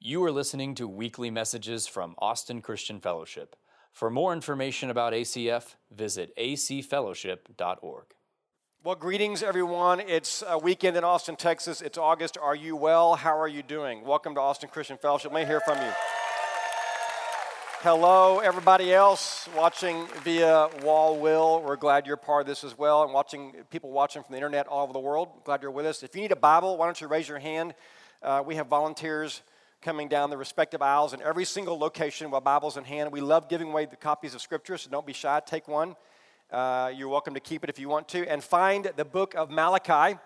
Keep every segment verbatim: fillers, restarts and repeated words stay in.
You are listening to weekly messages from Austin Christian Fellowship. For more information about A C F, visit a c fellowship dot org. Well, greetings, everyone. It's a weekend in Austin, Texas. It's August. Are you well? How are you doing? Welcome to Austin Christian Fellowship. Let me hear from you. Hello, everybody else watching via Wall Will. We're glad you're part of this as well. And watching people watching from the internet all over the world. Glad you're with us. If you need a Bible, why don't you raise your hand? Uh, we have volunteers coming down the respective aisles in every single location with Bibles in hand. We love giving away the copies of Scripture, so don't be shy. Take one. Uh, you're welcome to keep it if you want to. And find the book of Malachi,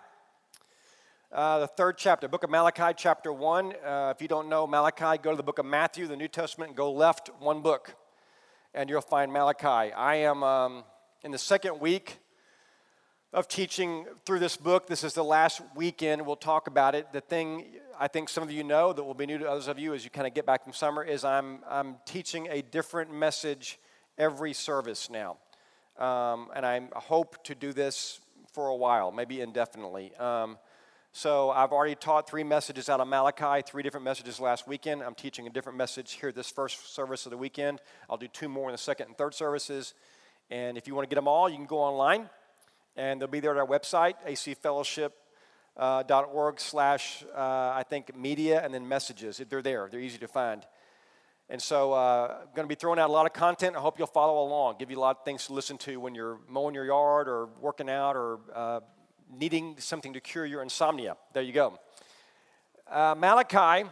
uh, the third chapter, book of Malachi, chapter one. Uh, if you don't know Malachi, go to the book of Matthew, the New Testament, and go left one book, and you'll find Malachi. I am um, in the second week of teaching through this book. This is the last weekend. We'll talk about it. The thing I think some of you know that will be new to others of you as you kind of get back from summer is I'm, I'm teaching a different message every service now. Um, and I hope to do this for a while, maybe indefinitely. Um, so I've already taught three messages out of Malachi, three different messages last weekend. I'm teaching a different message here this first service of the weekend. I'll do two more in the second and third services. And if you want to get them all, you can go online. And they'll be there at our website, a c fellowship dot org slash, I think, media, and then messages. They're there. They're easy to find. And so uh, I'm going to be throwing out a lot of content. I hope you'll follow along. Give you a lot of things to listen to when you're mowing your yard or working out or uh, needing something to cure your insomnia. There you go. Uh, Malachi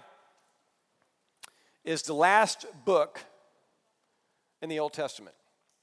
is the last book in the Old Testament.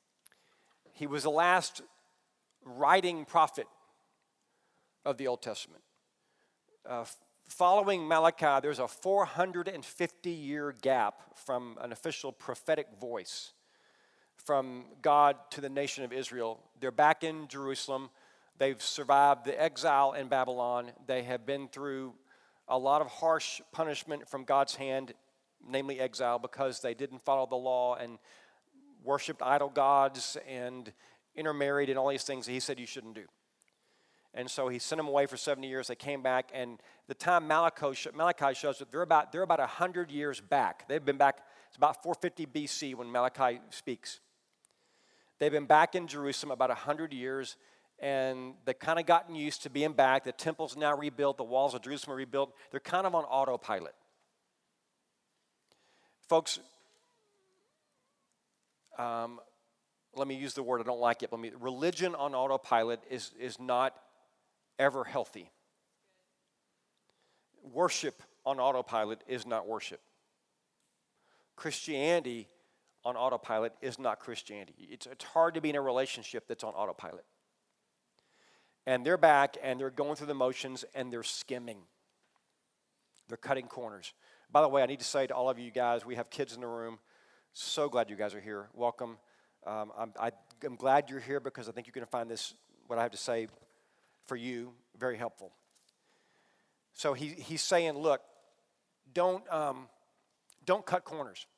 He was the last writing prophet of the Old Testament. Uh, following Malachi, there's a four hundred fifty year gap from an official prophetic voice from God to the nation of Israel. They're back in Jerusalem. They've survived the exile in Babylon. They have been through a lot of harsh punishment from God's hand, namely exile, because they didn't follow the law and worshiped idol gods and intermarried and all these things that he said you shouldn't do. And so he sent them away for seventy years. They came back, and the time Malachi, Malachi shows that they're about they're about one hundred years back. They've been back, it's about four fifty B C when Malachi speaks. They've been back in Jerusalem about one hundred years, and they've kind of gotten used to being back. The temple's now rebuilt. The walls of Jerusalem are rebuilt. They're kind of on autopilot. Folks, um, let me use the word, I don't like it. Let me, religion on autopilot is, is not ever healthy. Worship on autopilot is not worship. Christianity on autopilot is not Christianity. It's, it's hard to be in a relationship that's on autopilot. And they're back, and they're going through the motions, and they're skimming. They're cutting corners. By the way, I need to say to all of you guys, we have kids in the room. So glad you guys are here. Welcome. Um, I'm, I, I'm glad you're here because I think you're going to find this, what I have to say for you, very helpful. So he, he's saying, look, don't, um, don't cut corners.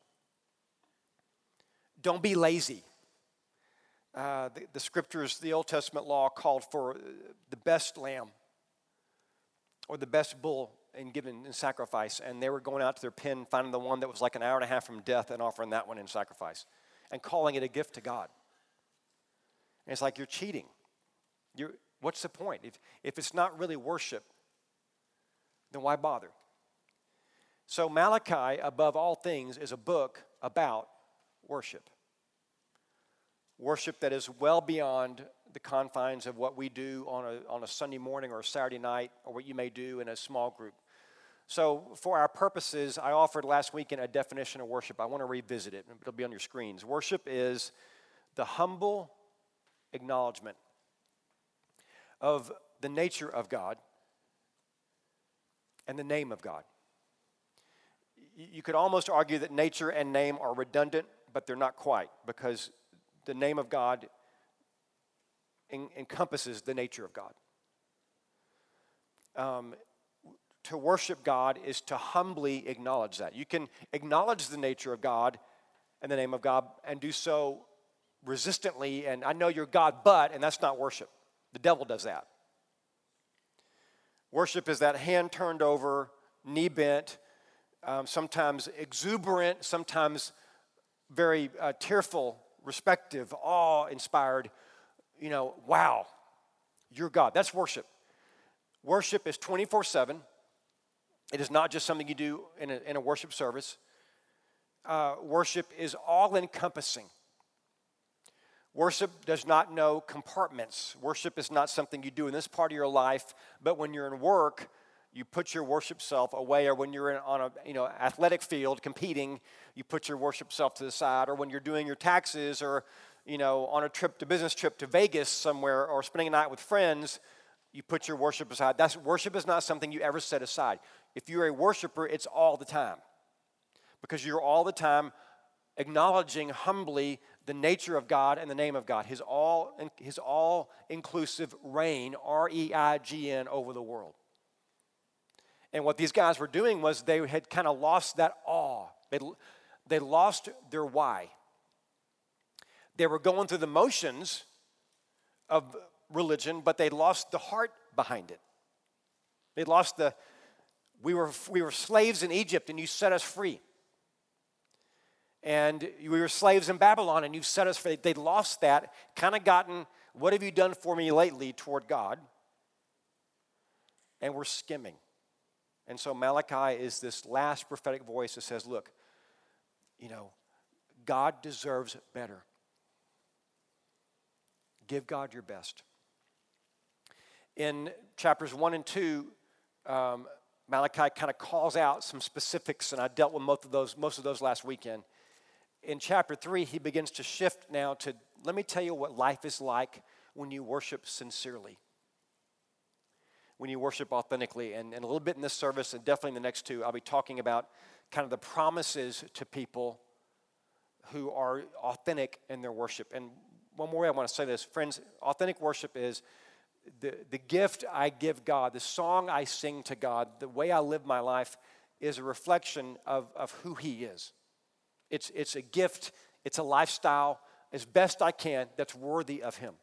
Don't be lazy. Uh, the, the scriptures, the Old Testament law called for the best lamb or the best bull and given in sacrifice, and they were going out to their pen, finding the one that was like an hour and a half from death and offering that one in sacrifice and calling it a gift to God. And it's like you're cheating. You're, what's the point? If, if it's not really worship, then why bother? So Malachi, above all things, is a book about worship. Worship that is well beyond the confines of what we do on a, on a Sunday morning or a Saturday night or what you may do in a small group. So for our purposes, I offered last weekend a definition of worship. I want to revisit it. It'll be on your screens. Worship is the humble acknowledgement of the nature of God and the name of God. You could almost argue that nature and name are redundant, but they're not quite, because the name of God en- encompasses the nature of God. Um, to worship God is to humbly acknowledge that. You can acknowledge the nature of God and the name of God and do so resistantly, and I know you're God, but, and that's not worship. The devil does that. Worship is that hand turned over, knee bent, um, sometimes exuberant, sometimes very uh, tearful, respective, awe-inspired. You know, wow, you're God. That's worship. Worship is twenty-four seven. It is not just something you do in a, in a worship service. Uh, worship is all-encompassing. Worship does not know compartments. Worship is not something you do in this part of your life, but when you're in work, you put your worship self away, or when you're in, on a you know athletic field competing, you put your worship self to the side, or when you're doing your taxes, or you know on a trip to business trip to Vegas somewhere, or spending a night with friends, you put your worship aside. That's worship is not something you ever set aside. If you're a worshiper, it's all the time, because you're all the time acknowledging humbly the nature of God and the name of God, His all His all-inclusive reign, R E I G N, over the world. And what these guys were doing was they had kind of lost that awe. They, they lost their why. They were going through the motions of religion, but they lost the heart behind it. They lost the, we were, we were slaves in Egypt and you set us free. And we were slaves in Babylon and you set us free. They lost that, kind of gotten, what have you done for me lately toward God? And we're skimming. And so Malachi is this last prophetic voice that says, look, you know, God deserves better. Give God your best. In chapters one and two, um, Malachi kind of calls out some specifics, and I dealt with most of those, most of those last weekend. In chapter three, he begins to shift now to, let me tell you what life is like when you worship sincerely. When you worship authentically. And, and a little bit in this service, and definitely in the next two, I'll be talking about kind of the promises to people who are authentic in their worship. And one more way I want to say this, friends, authentic worship is the, the gift I give God, the song I sing to God, the way I live my life is a reflection of, of who He is. It's, it's a gift, it's a lifestyle, as best I can, that's worthy of Him.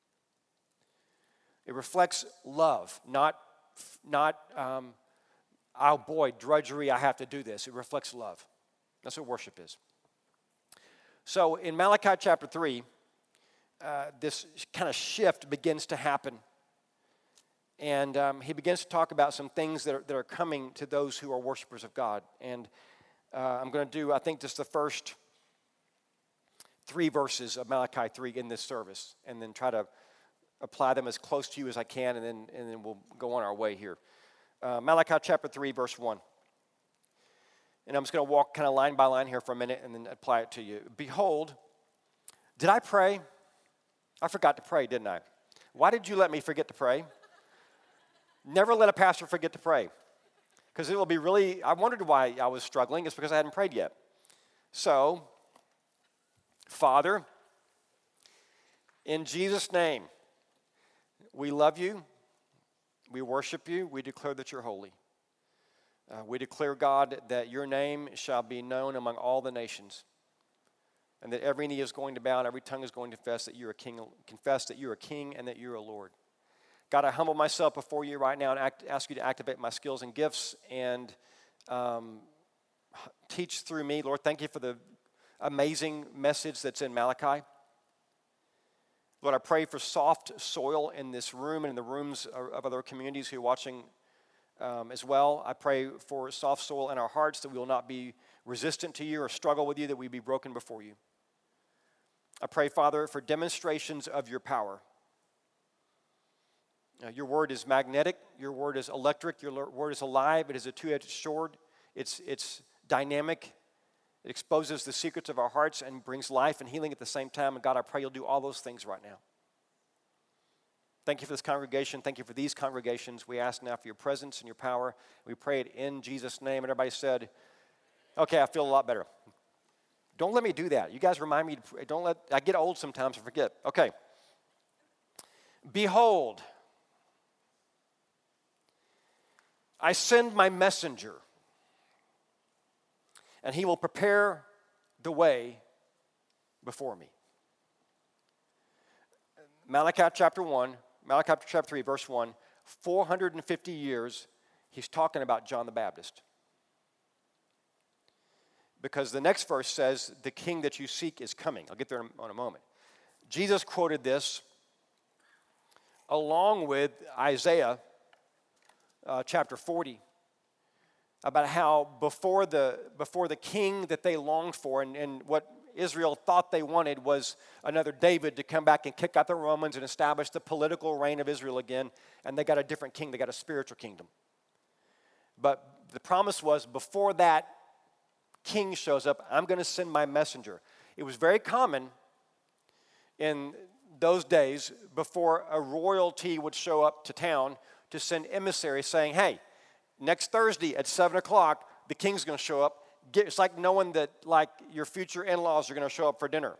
It reflects love, not, not um, oh boy, drudgery, I have to do this. It reflects love. That's what worship is. So in Malachi chapter three, uh, this kind of shift begins to happen. And um, he begins to talk about some things that are, that are coming to those who are worshipers of God. And uh, I'm going to do, I think, just the first three verses of Malachi three in this service, and then try to apply them as close to you as I can, and then, and then we'll go on our way here. Uh, Malachi chapter three, verse one. And I'm just going to walk kind of line by line here for a minute and then apply it to you. Behold, did I pray? I forgot to pray, didn't I? Why did you let me forget to pray? Never let a pastor forget to pray. Because it will be really, I wondered why I was struggling. It's because I hadn't prayed yet. So, Father, in Jesus' name, we love you, we worship you, we declare that you're holy. Uh, we declare, God, that your name shall be known among all the nations, and that every knee is going to bow and every tongue is going to confess that you're a king, confess that you're a king and that you're a Lord. God, I humble myself before you right now and act, ask you to activate my skills and gifts and um, teach through me. Lord, thank you for the amazing message that's in Malachi. Lord, I pray for soft soil in this room and in the rooms of other communities who are watching um, as well. I pray for soft soil in our hearts, that we will not be resistant to you or struggle with you, that we be broken before you. I pray, Father, for demonstrations of your power. Uh, your word is magnetic. Your word is electric. Your word is alive. It is a two-edged sword. It's, it's dynamic. It exposes the secrets of our hearts and brings life and healing at the same time. And God, I pray you'll do all those things right now. Thank you for this congregation. Thank you for these congregations. We ask now for your presence and your power. We pray it in Jesus' name. And everybody said, okay, I feel a lot better. Don't let me do that. You guys remind me. To, don't let, I get old sometimes and forget. Okay. Behold, I send my messenger, and he will prepare the way before me. Malachi chapter one, Malachi chapter three, verse one, four hundred fifty years, he's talking about John the Baptist. because the next verse says, the king that you seek is coming. I'll get there in a moment. Jesus quoted this along with Isaiah uh, chapter forty, about how before the, before the king that they longed for, and, and what Israel thought they wanted was another David to come back and kick out the Romans and establish the political reign of Israel again, and they got a different king. They got a spiritual kingdom. But the promise was, before that king shows up, I'm going to send my messenger. It was very common in those days, before a royalty would show up to town, to send emissaries saying, hey, next Thursday at seven o'clock, the king's going to show up. Get, it's like knowing that like your future in-laws are going to show up for dinner,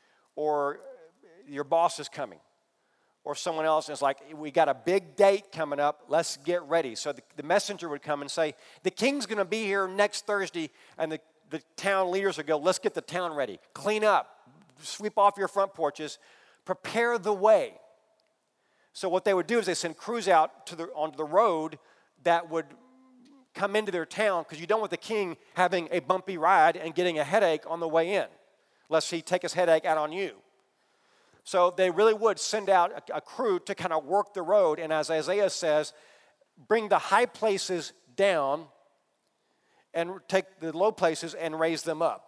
or your boss is coming, or someone else is like, we got a big date coming up, let's get ready. So the, the messenger would come and say, the king's going to be here next Thursday, and the, the town leaders would go, let's get the town ready, clean up, sweep off your front porches, prepare the way. So what they would do is they send crews out to the, onto the road that would come into their town, because you don't want the king having a bumpy ride and getting a headache on the way in, lest he take his headache out on you. So they really would send out a, a crew to kind of work the road, and as Isaiah says, bring the high places down and take the low places and raise them up.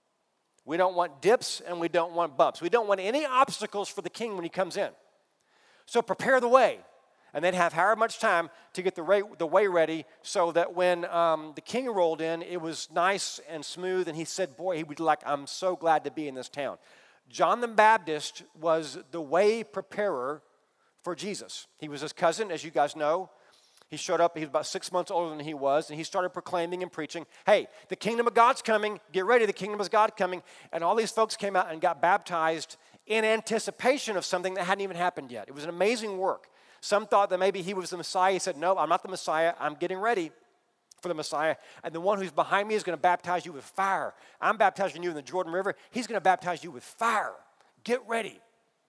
We don't want dips and we don't want bumps. We don't want any obstacles for the king when he comes in. So prepare the way. And they'd have however much time to get the way, the way ready, so that when um, the king rolled in, it was nice and smooth. And he said, boy, he would like, I'm so glad to be in this town. John the Baptist was the way preparer for Jesus. He was his cousin, as you guys know. He showed up, he was about six months older than he was, and he started proclaiming and preaching, hey, the kingdom of God's coming, get ready, the kingdom of God's coming. And all these folks came out and got baptized in anticipation of something that hadn't even happened yet. It was an amazing work. Some thought that maybe he was the Messiah. He said, no, I'm not the Messiah. I'm getting ready for the Messiah. And the one who's behind me is going to baptize you with fire. I'm baptizing you in the Jordan River. He's going to baptize you with fire. Get ready.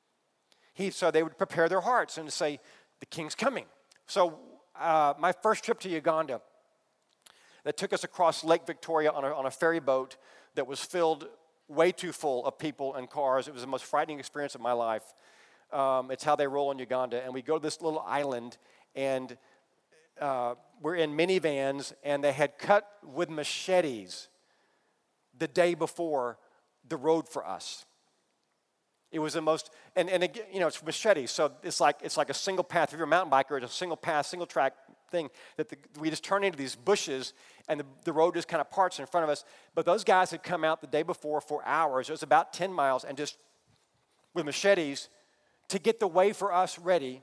He, so they would prepare their hearts and say, the king's coming. So uh, my first trip to Uganda, that took us across Lake Victoria on a, on a ferry boat that was filled way too full of people and cars. It was the most frightening experience of my life. Um, it's how they roll in Uganda. And we go to this little island, and uh, we're in minivans, and they had cut with machetes the day before the road for us. It was the most, and, and again, you know, it's machetes, so it's like it's like a single path. If you're a mountain biker, it's a single path, single track thing that the, we just turn into these bushes, and the, the road just kind of parts in front of us. But those guys had come out the day before for hours. It was about ten miles, and just with machetes, to get the way for us ready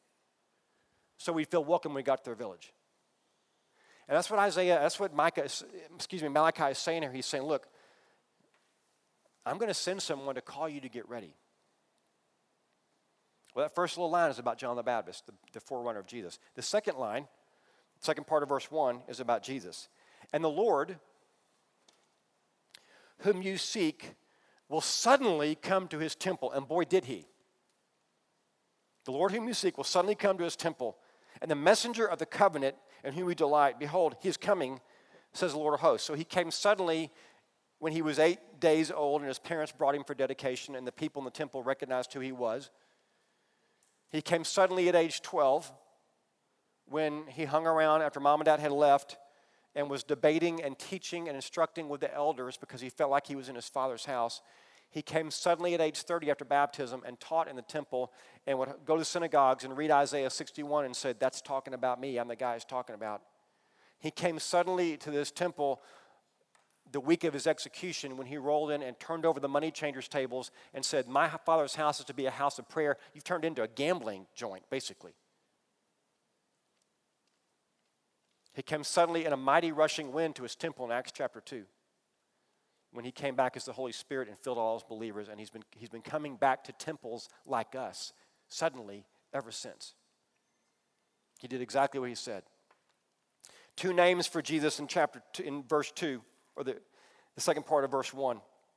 so we'd feel welcome when we got to their village. And that's what Isaiah, that's what Micah, is, excuse me, Malachi is saying here. He's saying, look, I'm going to send someone to call you to get ready. Well, that first little line is about John the Baptist, the, the forerunner of Jesus. The second line, second part of verse one, is about Jesus. And the Lord, whom you seek, will suddenly come to his temple. And boy, did he. The Lord whom you seek will suddenly come to his temple, and the messenger of the covenant in whom we delight, behold, he is coming, says the Lord of hosts. So he came suddenly when he was eight days old, and his parents brought him for dedication, and the people in the temple recognized who he was. He came suddenly at age twelve, when he hung around after mom and dad had left, and was debating and teaching and instructing with the elders because he felt like he was in his father's house. He came suddenly at age thirty after baptism and taught in the temple, and would go to synagogues and read Isaiah sixty-one and said, that's talking about me. I'm the guy he's talking about. He came suddenly to this temple the week of his execution when he rolled in and turned over the money changers' tables and said, my father's house is to be a house of prayer. You've turned into a gambling joint, basically. He came suddenly in a mighty rushing wind to his temple in Acts chapter two. When he came back as the Holy Spirit and filled all his believers, and he's been, he's been coming back to temples like us suddenly ever since. He did exactly what he said. Two names for Jesus in chapter two, in verse two, or the, the second part of verse one.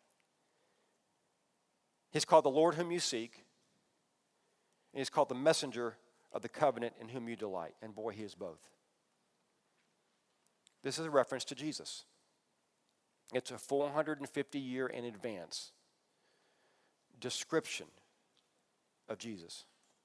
He's called the Lord whom you seek, and he's called the messenger of the covenant in whom you delight. And boy, he is both. This is a reference to Jesus. It's a four hundred fifty year in advance description of Jesus.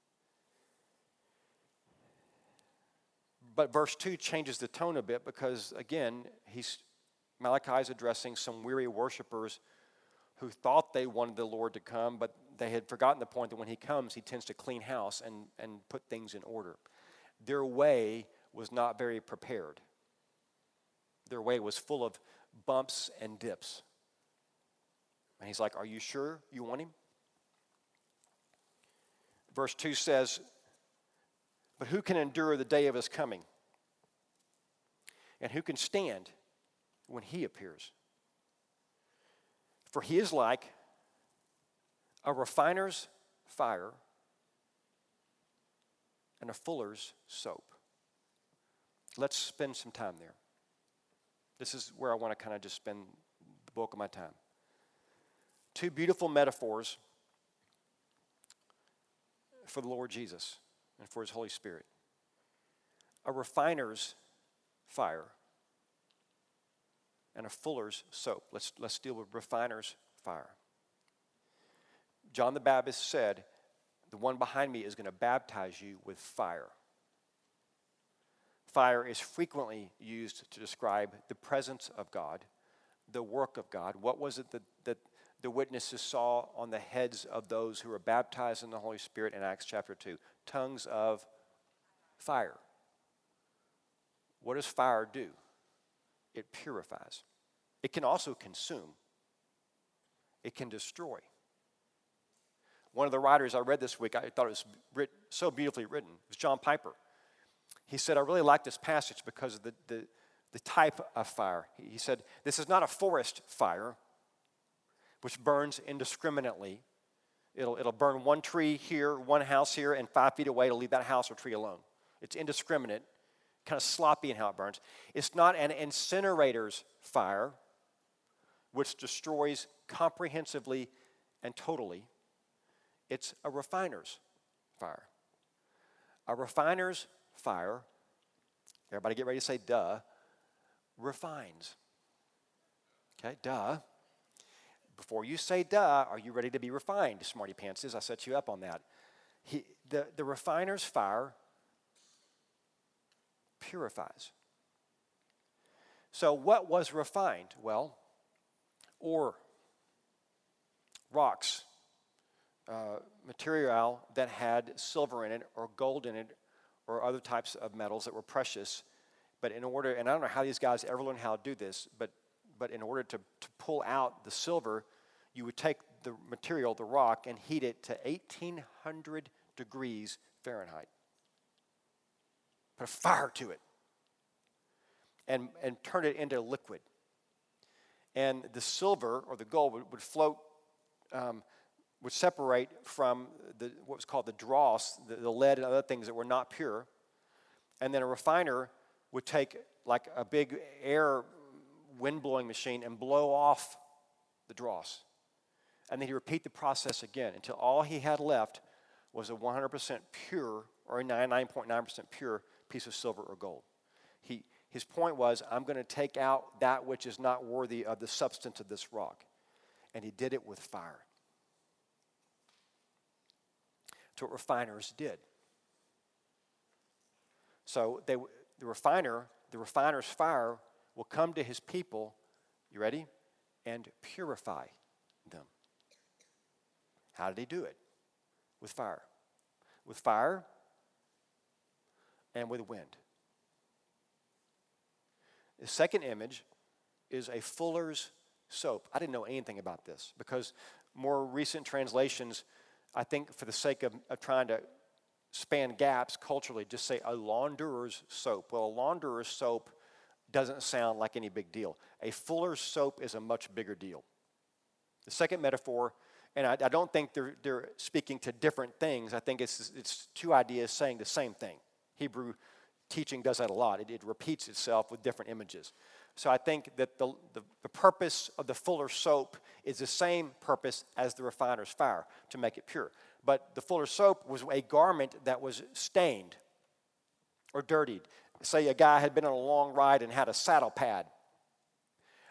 But verse two changes the tone a bit because, again, he's, Malachi is addressing some weary worshipers who thought they wanted the Lord to come, but they had forgotten the point that when he comes, he tends to clean house and, and put things in order. Their way was not very prepared. Their way was full of bumps and dips. And he's like, are you sure you want him? Verse two says, but who can endure the day of his coming? And who can stand when he appears? For he is like a refiner's fire and a fuller's soap. Let's spend some time there. This is where I want to kind of just spend the bulk of my time. Two beautiful metaphors for the Lord Jesus and for his Holy Spirit. A refiner's fire and a fuller's soap. Let's, let's deal with refiner's fire. John the Baptist said, the one behind me is going to baptize you with fire. Fire is frequently used to describe the presence of God, the work of God. What was it that, that the witnesses saw on the heads of those who were baptized in the Holy Spirit in Acts chapter two? Tongues of fire. What does fire do? It purifies. It can also consume. It can destroy. One of the writers I read this week, I thought it was writ- so beautifully written. It was John Piper. He said, I really like this passage because of the, the, the type of fire. He, he said, this is not a forest fire, which burns indiscriminately. It'll, it'll burn one tree here, one house here, and five feet away it'll leave that house or tree alone. It's indiscriminate, kind of sloppy in how it burns. It's not an incinerator's fire, which destroys comprehensively and totally. It's a refiner's fire. A refiner's fire, everybody get ready to say duh, refines. Okay, duh. Before you say duh, are you ready to be refined, smarty pantses? I set you up on that. He, the, the refiner's fire purifies. So what was refined? Well, ore, rocks, uh, material that had silver in it or gold in it or other types of metals that were precious. But in order, and I don't know how these guys ever learned how to do this, but but in order to, to pull out the silver, you would take the material, the rock, and heat it to eighteen hundred degrees Fahrenheit. Put a fire to it. And, and turn it into liquid. And the silver or the gold would, would float, um, would separate from the, what was called the dross, the, the lead and other things that were not pure. And then a refiner would take like a big air wind-blowing machine and blow off the dross. And then he'd repeat the process again until all he had left was a one hundred percent pure or a ninety-nine point nine percent pure piece of silver or gold. He, his point was, I'm going to take out that which is not worthy of the substance of this rock. And he did it with fire. That's what refiners did. So they, the refiner, the refiner's fire will come to his people, you ready? And purify them. How did he do it? With fire. With fire and with wind. The second image is a fuller's soap. I didn't know anything about this because more recent translations, I think for the sake of, of trying to span gaps culturally, just say a launderer's soap. Well, a launderer's soap doesn't sound like any big deal. A fuller's soap is a much bigger deal. The second metaphor, and I, I don't think they're, they're speaking to different things. I think it's, it's two ideas saying the same thing. Hebrew teaching does that a lot. It, it repeats itself with different images. So I think that the, the, the purpose of the fuller's soap is the same purpose as the refiner's fire, to make it pure. But the fuller's soap was a garment that was stained or dirtied. Say a guy had been on a long ride and had a saddle pad.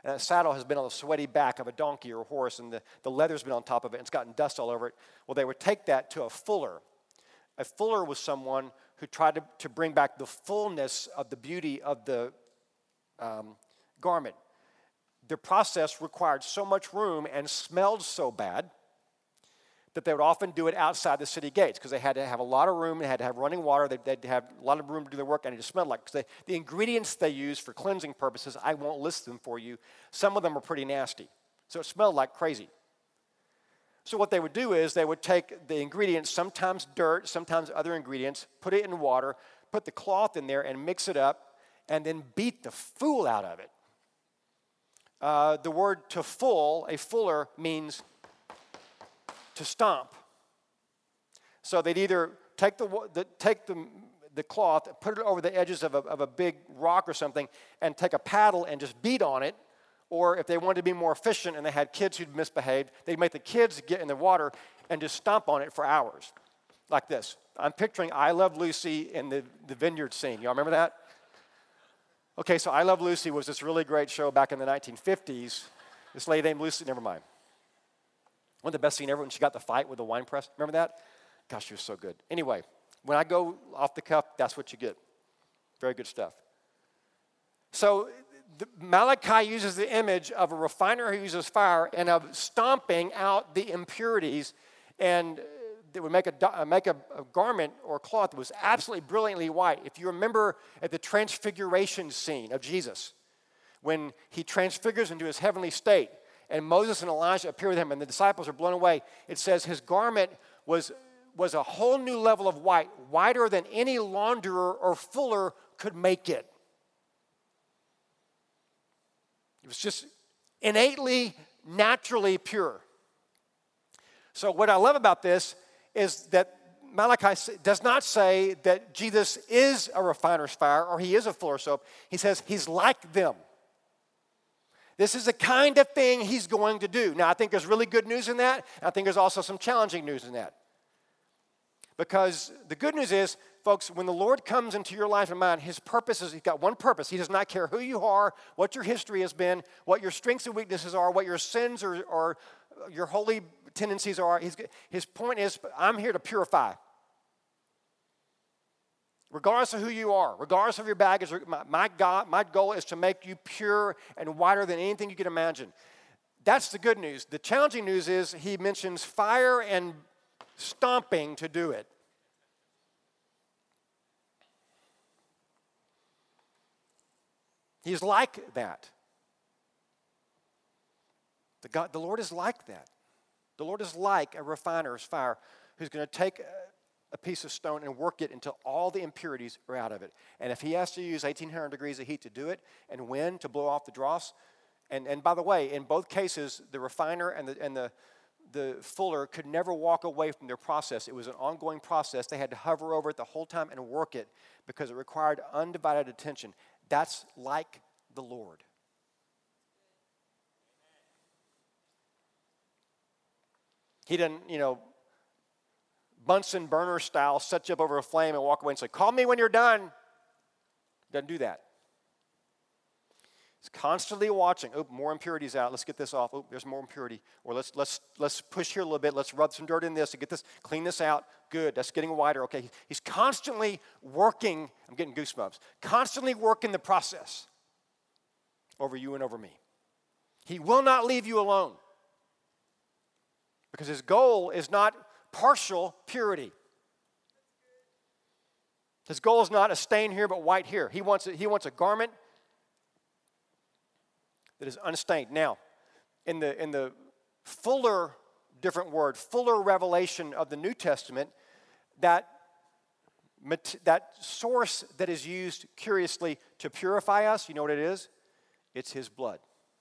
And that saddle has been on the sweaty back of a donkey or a horse, and the, the leather's been on top of it, and it's gotten dust all over it. Well, they would take that to a fuller. A fuller was someone who tried to, to bring back the fullness of the beauty of the um, garment. The process required so much room and smelled so bad that they would often do it outside the city gates because they had to have a lot of room, they had to have running water, they had to have a lot of room to do their work, and it just smelled like, because the ingredients they use for cleansing purposes, I won't list them for you, some of them are pretty nasty. So it smelled like crazy. So what they would do is they would take the ingredients, sometimes dirt, sometimes other ingredients, put it in water, put the cloth in there and mix it up, and then beat the fool out of it. Uh, the word to full, a fuller, means to stomp. So they'd either take the, the take the, the cloth, put it over the edges of a, of a big rock or something, and take a paddle and just beat on it. Or if they wanted to be more efficient and they had kids who'd misbehaved, they'd make the kids get in the water and just stomp on it for hours, like this. I'm picturing I Love Lucy in the, the vineyard scene. Y'all remember that? Okay, so I Love Lucy was this really great show back in the nineteen fifties. This lady named Lucy, never mind. One of the best scenes ever when she got the fight with the wine press. Remember that? Gosh, she was so good. Anyway, when I go off the cuff, that's what you get. Very good stuff. So the, Malachi uses the image of a refiner who uses fire and of stomping out the impurities, and they would make a make a, a garment or cloth that was absolutely brilliantly white. If you remember at the transfiguration scene of Jesus, when he transfigures into his heavenly state, and Moses and Elijah appear with him, and the disciples are blown away, it says his garment was, was a whole new level of white, whiter than any launderer or fuller could make it. It was just innately, naturally pure. So what I love about this is that Malachi does not say that Jesus is a refiner's fire or he is a fuller's soap. He says he's like them. This is the kind of thing he's going to do. Now, I think there's really good news in that. And I think there's also some challenging news in that. Because the good news is, folks, when the Lord comes into your life and mine, his purpose is, he's got one purpose. He does not care who you are, what your history has been, what your strengths and weaknesses are, what your sins or, or your holy tendencies are. His, his point is, I'm here to purify. Regardless of who you are, regardless of your baggage, my, my, God, my goal is to make you pure and whiter than anything you can imagine. That's the good news. The challenging news is he mentions fire and stomping to do it. He's like that. The, God, the Lord is like that. The Lord is like a refiner's fire who's going to take a, a piece of stone and work it until all the impurities are out of it. And if he has to use eighteen hundred degrees of heat to do it and wind to blow off the dross, and, and by the way, in both cases, the refiner and the, and the, the fuller could never walk away from their process. It was an ongoing process. They had to hover over it the whole time and work it because it required undivided attention. That's like the Lord. He didn't, you know, Bunsen burner style, set you up over a flame and walk away and say, call me when you're done. He doesn't do that. He's constantly watching. Oh, more impurities out. Let's get this off. Oh, there's more impurity. Or let's let's let's push here a little bit. Let's rub some dirt in this to get this, clean this out. Good. That's getting whiter. Okay. He's constantly working. I'm getting goosebumps. Constantly working the process over you and over me. He will not leave you alone. Because his goal is not partial purity. His goal is not a stain here but white here. He wants a, he wants a garment that is unstained. Now, in the in the fuller, different word, fuller revelation of the New Testament, that, that source that is used curiously to purify us, you know what it is? It's his blood.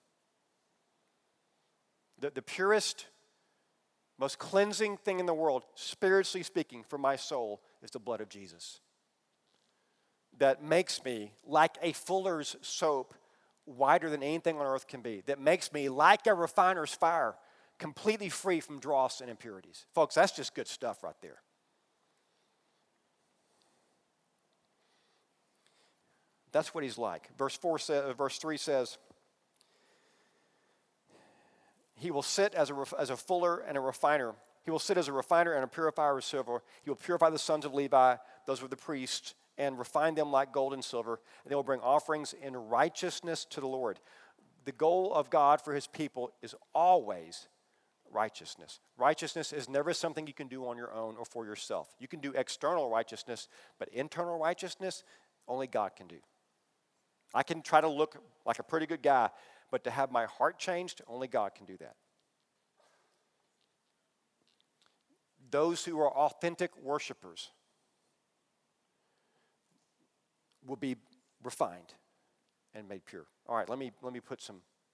The, the purest, most cleansing thing in the world, spiritually speaking, for my soul, is the blood of Jesus. That makes me like a fuller's soap, whiter than anything on earth can be. That makes me like a refiner's fire, completely free from dross and impurities. Folks, that's just good stuff right there. That's what he's like. Verse four says, verse three says, He will sit as a, ref- as a fuller and a refiner. He will sit as a refiner and a purifier of silver. He will purify the sons of Levi, those were the priests, and refine them like gold and silver. And they will bring offerings in righteousness to the Lord. The goal of God for his people is always righteousness. Righteousness is never something you can do on your own or for yourself. You can do external righteousness, but internal righteousness, only God can do. I can try to look like a pretty good guy, but to have my heart changed, only God can do that. Those who are authentic worshipers will be refined and made pure. All right, let me let me put some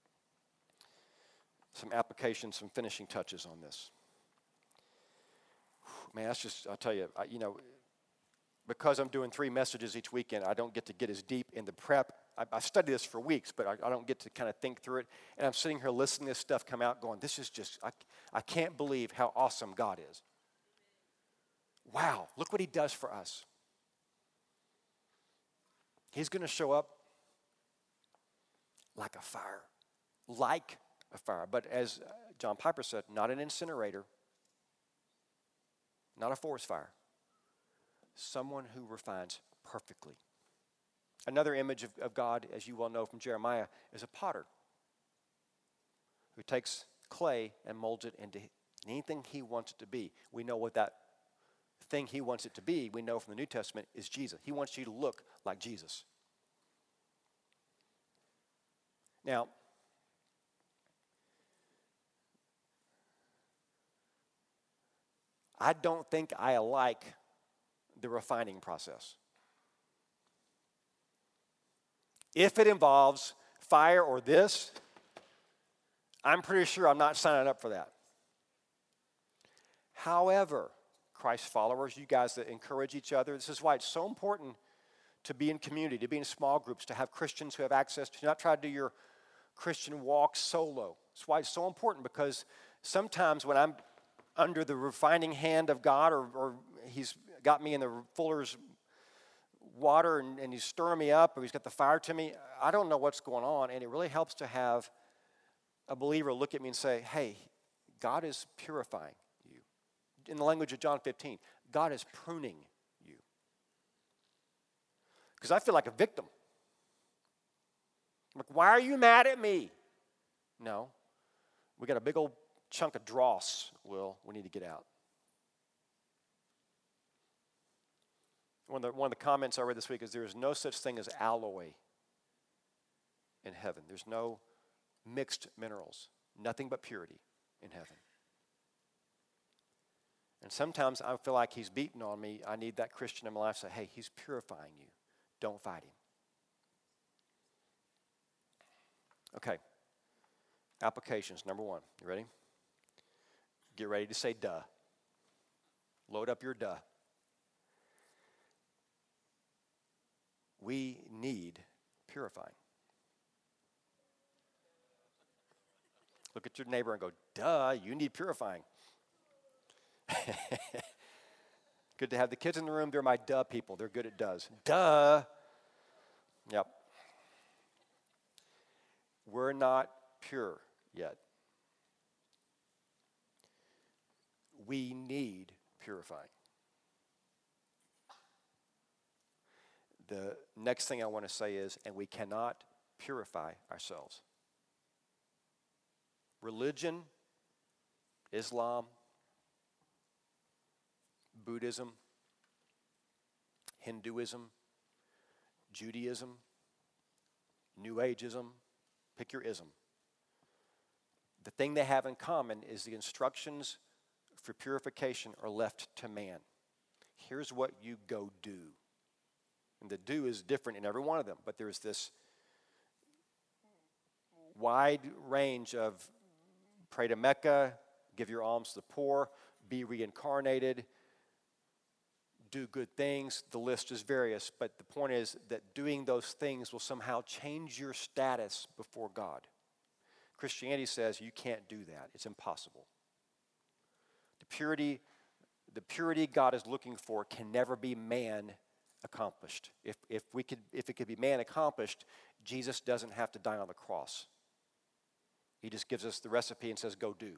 some application, some finishing touches on this. Man, that's just, I'll tell you, I, you know, because I'm doing three messages each weekend, I don't get to get as deep in the prep. I, I study this for weeks, but I, I don't get to kind of think through it. And I'm sitting here listening to this stuff come out going, this is just, I, I can't believe how awesome God is. Wow, look what he does for us. He's going to show up like a fire, like a fire. But as John Piper said, not an incinerator, not a forest fire. Someone who refines perfectly. Another image of, of God, as you well know from Jeremiah, is a potter who takes clay and molds it into anything he wants it to be. We know what that thing he wants it to be, we know from the New Testament, is Jesus. He wants you to look like Jesus. Now, I don't think I like the refining process. If it involves fire or this, I'm pretty sure I'm not signing up for that. However, Christ followers, you guys that encourage each other, this is why it's so important to be in community, to be in small groups, to have Christians who have access, to not try to do your Christian walk solo. That's why it's so important, because sometimes when I'm under the refining hand of God, or, or he's got me in the fuller's water and, and he's stirring me up, or he's got the fire to me, I don't know what's going on, and it really helps to have a believer look at me and say, hey, God is purifying you. In the language of John fifteen, God is pruning you. Because I feel like a victim. I'm like, why are you mad at me? No. We got a big old chunk of dross, Will, we need to get out. One of, the, one of the comments I read this week is there is no such thing as alloy in heaven. There's no mixed minerals, nothing but purity in heaven. And sometimes I feel like he's beating on me. I need that Christian in my life to say, hey, he's purifying you. Don't fight him. Okay. Applications, number one. You ready? Get ready to say duh. Load up your duh. We need purifying. Look at your neighbor and go, duh, you need purifying. Good to have the kids in the room. They're my duh people. They're good at does. Duh. Yep. We're not pure yet. We need purifying. The next thing I want to say is, and we cannot purify ourselves. Religion, Islam, Buddhism, Hinduism, Judaism, New Ageism, pick your ism. The thing they have in common is the instructions for purification are left to man. Here's what you go do. And the do is different in every one of them, but there's this wide range of pray to Mecca, give your alms to the poor, be reincarnated, do good things. The list is various, but the point is that doing those things will somehow change your status before God. Christianity says you can't do that. It's impossible. The purity, the purity God is looking for can never be man accomplished. If, if, we could, if it could be man accomplished, Jesus doesn't have to die on the cross. He just gives us the recipe and says, go do.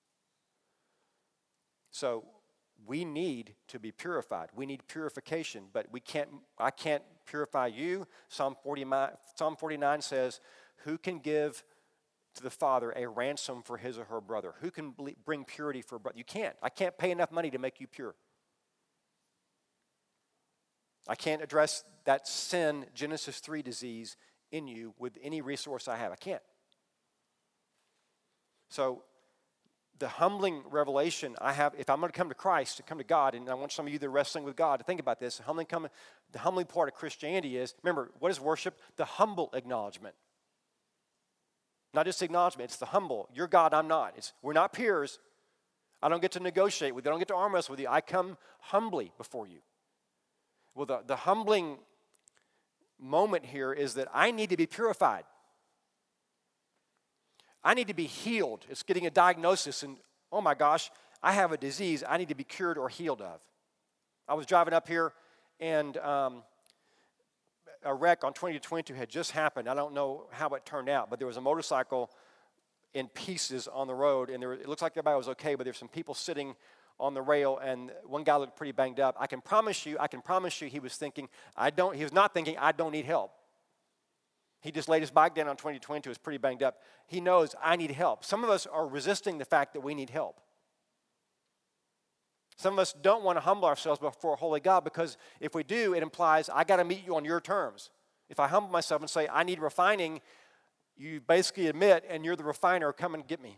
So we need to be purified. We need purification, but we can't, I can't purify you. Psalm forty-nine, Psalm forty-nine says, who can give to the Father a ransom for his or her brother? Who can bring purity for a brother? You can't. I can't pay enough money to make you pure. I can't address that sin, Genesis three disease in you with any resource I have. I can't. So the humbling revelation I have, if I'm going to come to Christ, to come to God, and I want some of you that are wrestling with God to think about this, the humbling, come, the humbling part of Christianity is, remember, what is worship? The humble acknowledgement. Not just acknowledgement, it's the humble. You're God, I'm not. It's, we're not peers. I don't get to negotiate with you. I don't get to arm wrestle with you. I come humbly before you. Well, the, the humbling moment here is that I need to be purified. I need to be healed. It's getting a diagnosis, and oh my gosh, I have a disease I need to be cured or healed of. I was driving up here, and um, a wreck on twenty to twenty-two had just happened. I don't know how it turned out, but there was a motorcycle in pieces on the road, and there, it looks like everybody was okay, but there's some people sitting on the rail, and one guy looked pretty banged up. I can promise you, I can promise you he was thinking, I don't, he was not thinking, I don't need help. He just laid his bike down on twenty twenty-two, was pretty banged up. He knows I need help. Some of us are resisting the fact that we need help. Some of us don't want to humble ourselves before a holy God, because if we do, it implies I got to meet you on your terms. If I humble myself and say I need refining, you basically admit, and you're the refiner, come and get me.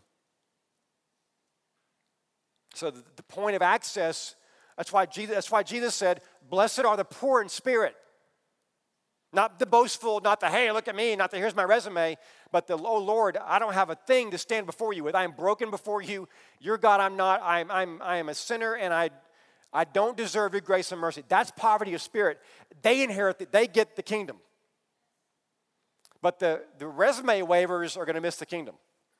So the, the point of access, that's why Jesus, that's why Jesus said, blessed are the poor in spirit. Not the boastful, not the, hey, look at me, not the, here's my resume, but the, oh, Lord, I don't have a thing to stand before you with. I am broken before you. You're God, I'm not. I'm, I'm, I am a sinner, and I, I don't deserve your grace and mercy. That's poverty of spirit. They inherit it. They get the kingdom. But the, the resume waivers are going to miss the kingdom.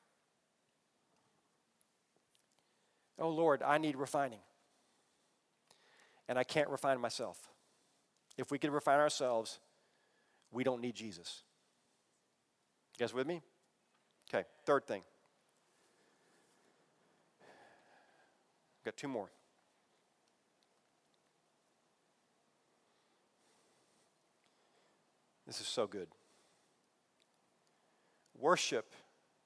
Oh, Lord, I need refining. And I can't refine myself. If we could refine ourselves, we don't need Jesus. You guys with me? Okay, third thing. Got two more. This is so good. Worship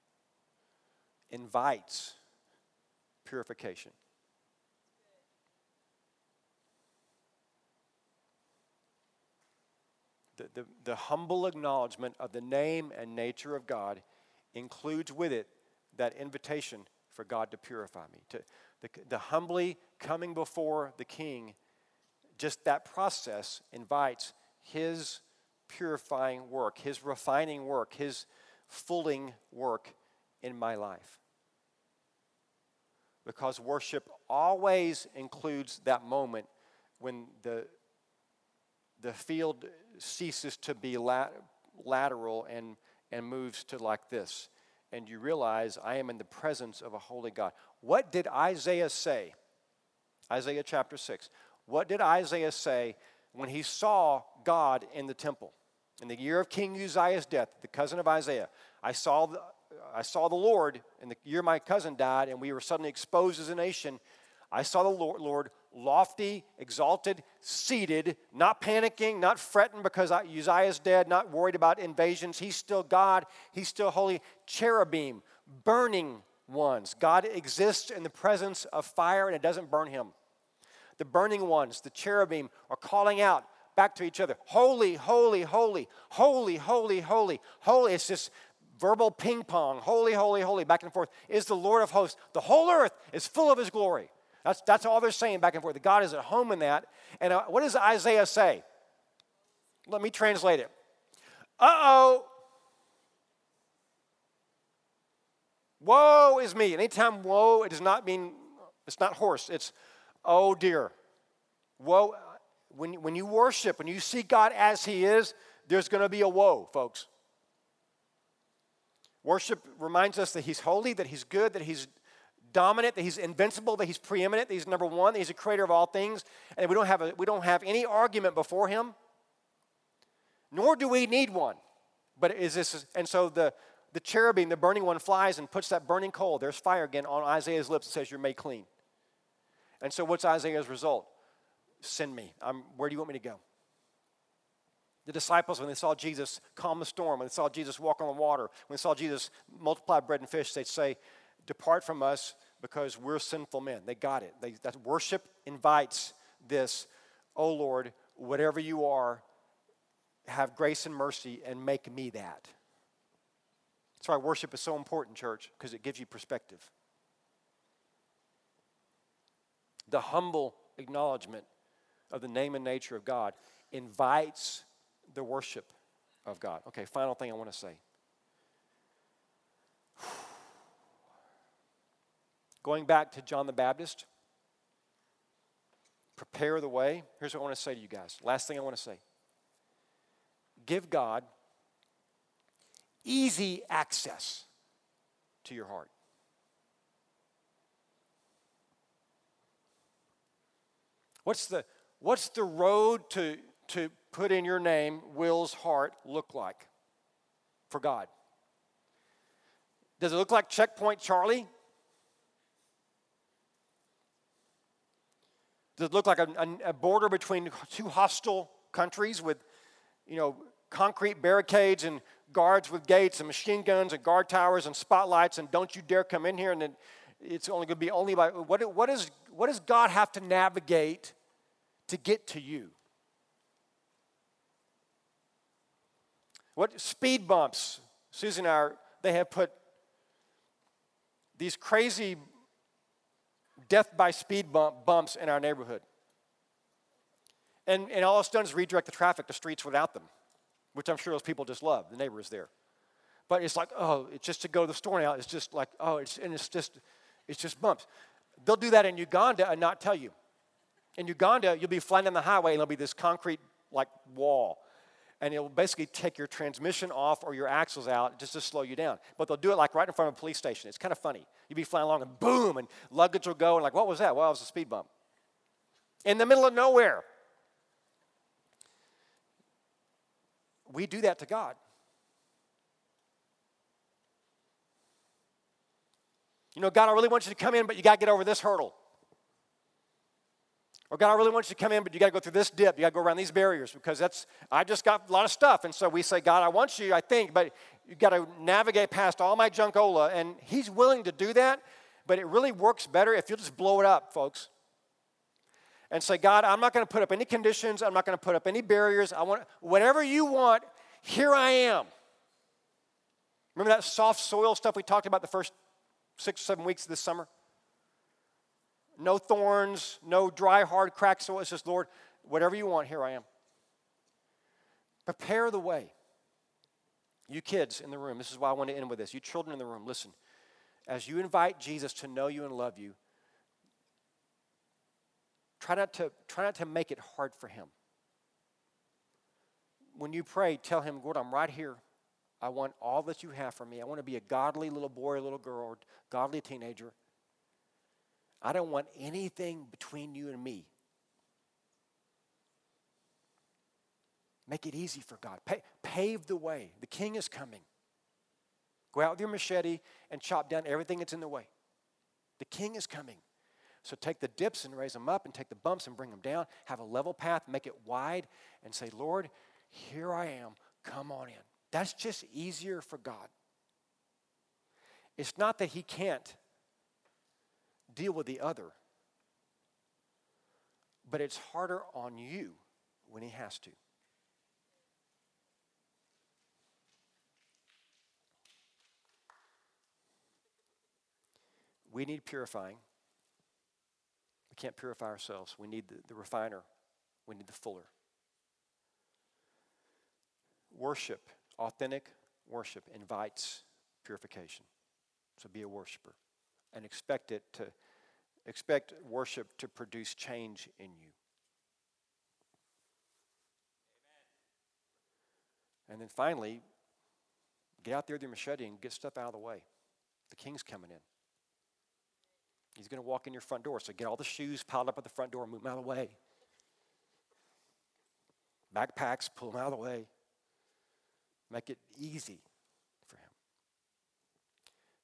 invites purification. The, the, the humble acknowledgement of the name and nature of God includes with it that invitation for God to purify me. To, the, the humbly coming before the King, just that process invites His purifying work, His refining work, His fulling work in my life. Because worship always includes that moment when the the field ceases to be lat- lateral and, and moves to like this. And you realize I am in the presence of a holy God. What did Isaiah say? Isaiah chapter six. What did Isaiah say when he saw God in the temple? In the year of King Uzziah's death, the cousin of Isaiah, I saw the, I saw the Lord in the year my cousin died, and we were suddenly exposed as a nation. I saw the Lord, Lord lofty, exalted, seated, not panicking, not fretting because Uzziah's dead, not worried about invasions. He's still God. He's still holy. Cherubim, burning ones. God exists in the presence of fire, and it doesn't burn him. The burning ones, the cherubim, are calling out back to each other. Holy, holy, holy, holy, holy, holy, holy. It's this verbal ping pong. Holy, holy, holy, back and forth. Is the Lord of hosts. The whole earth is full of his glory. That's, that's all they're saying back and forth. God is at home in that. And uh, what does Isaiah say? Let me translate it. Uh-oh. Woe is me. Anytime woe, it does not mean, it's not horse. It's, oh dear. Woe. When, when you worship, when you see God as he is, there's going to be a woe, folks. Worship reminds us that he's holy, that he's good, that he's dominant, that he's invincible, that he's preeminent, that he's number one, that he's a creator of all things, and we don't have a, we don't have any argument before him, nor do we need one. But is this, and so the, the cherubim, the burning one, flies and puts that burning coal, there's fire again on Isaiah's lips and says, you're made clean. And so what's Isaiah's result? Send me. I'm, where do you want me to go? The disciples, when they saw Jesus calm the storm, when they saw Jesus walk on the water, when they saw Jesus multiply bread and fish, they'd say, depart from us because we're sinful men. They got it. They, that worship invites this, oh Lord, whatever you are, have grace and mercy and make me that. That's why worship is so important, church, because it gives you perspective. The humble acknowledgement of the name and nature of God invites the worship of God. Okay, final thing I want to say. Going back to John the Baptist, prepare the way. Here's what I want to say to you guys. Last thing I want to say. Give God easy access to your heart. What's the, what's the road to, to put in your name, Will's heart, look like for God? Does it look like Checkpoint Charlie? Does it look like a, a, a border between two hostile countries with, you know, concrete barricades and guards with gates and machine guns and guard towers and spotlights and don't you dare come in here, and then it's only going to be only by, what, what, is, what does God have to navigate to get to you? What speed bumps? Susan and I, are, they have put these crazy death by speed bump bumps in our neighborhood. And, and all it's done is redirect the traffic to streets without them, which I'm sure those people just love, the neighbors there. But it's like, oh, it's just to go to the store now, it's just like, oh, it's, and it's just, it's just bumps. They'll do that in Uganda and not tell you. In Uganda, you'll be flying down the highway and there'll be this concrete like wall. And it'll basically take your transmission off or your axles out just to slow you down. But they'll do it like right in front of a police station. It's kind of funny. You'll be flying along and boom, and luggage will go, and like, what was that? Well, it was a speed bump. In the middle of nowhere. We do that to God. You know, God, I really want you to come in, but you got to get over this hurdle. Or God, I really want you to come in, but you got to go through this dip. You got to go around these barriers because that's, I just got a lot of stuff. And so we say, God, I want you, I think, but you got to navigate past all my junkola. And he's willing to do that, but it really works better if you'll just blow it up, folks. And say, God, I'm not going to put up any conditions. I'm not going to put up any barriers. I want, whatever you want, here I am. Remember that soft soil stuff we talked about the first six or seven weeks of this summer? No thorns, no dry, hard, cracked soil. It's just, Lord, whatever you want, here I am. Prepare the way. You kids in the room, this is why I want to end with this. You children in the room, listen. As you invite Jesus to know you and love you, try not to, try not to make it hard for him. When you pray, tell him, Lord, I'm right here. I want all that you have for me. I want to be a godly little boy or little girl or godly teenager. I don't want anything between you and me. Make it easy for God. Pa- pave the way. The king is coming. Go out with your machete and chop down everything that's in the way. The king is coming. So take the dips and raise them up and take the bumps and bring them down. Have a level path, make it wide, and say, Lord, here I am. Come on in. That's just easier for God. It's not that he can't deal with the other, but it's harder on you when he has to. We need purifying. We can't purify ourselves. We need the, the refiner. We need the fuller. Worship, authentic worship invites purification. So be a worshiper and expect it to expect worship to produce change in you. Amen. And then finally, get out there with your machete and get stuff out of the way. The king's coming in. He's going to walk in your front door. So get all the shoes piled up at the front door and move them out of the way. Backpacks, pull them out of the way. Make it easy for him.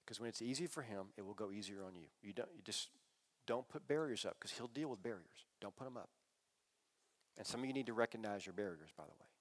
Because when it's easy for him, it will go easier on you. You, don't, you just don't put barriers up because he'll deal with barriers. Don't put them up. And some of you need to recognize your barriers, by the way.